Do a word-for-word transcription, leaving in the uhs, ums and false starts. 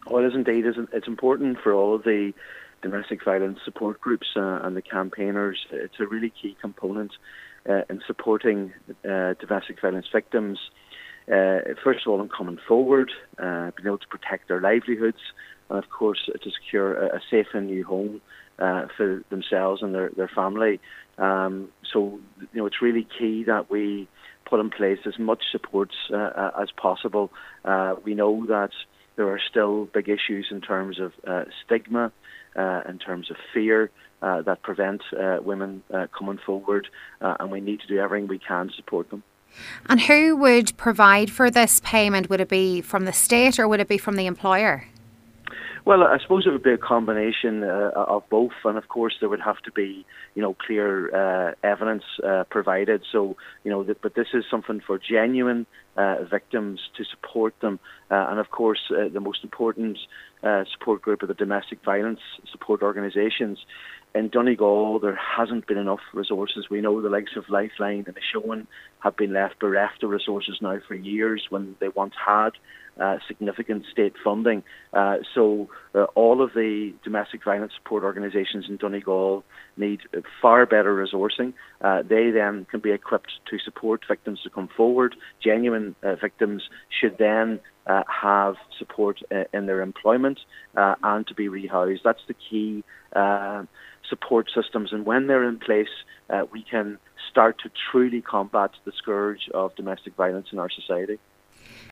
Well, it is indeed. It's important for all of the domestic violence support groups uh, and the campaigners. It's a really key component uh, in supporting uh, domestic violence victims. Uh, first of all, in coming forward, uh, being able to protect their livelihoods, and of course to secure a, a safe and new home uh, for themselves and their, their family. Um, so, you know, it's really key that we put in place as much supports uh, as possible. Uh, we know that there are still big issues in terms of uh, stigma, uh, in terms of fear uh, that prevent uh, women uh, coming forward, uh, and we need to do everything we can to support them. And who would provide for this payment? Would it be from the state or would it be from the employer? Well, I suppose it would be a combination uh, of both, and of course there would have to be, you know, clear uh, evidence uh, provided. So, you know, th- but this is something for genuine uh, victims to support them, uh, and of course uh, the most important uh, support group are the domestic violence support organisations. In Donegal, there hasn't been enough resources. We know the likes of Lifeline and Ashowan have been left bereft of resources now for years when they once had uh, significant state funding. Uh, so uh, all of the domestic violence support organisations in Donegal need far better resourcing. Uh, they then can be equipped to support victims to come forward. Genuine uh, victims should then uh, have support uh, in their employment uh, and to be rehoused. That's the key uh, support systems, and when they're in place, uh, we can start to truly combat the scourge of domestic violence in our society.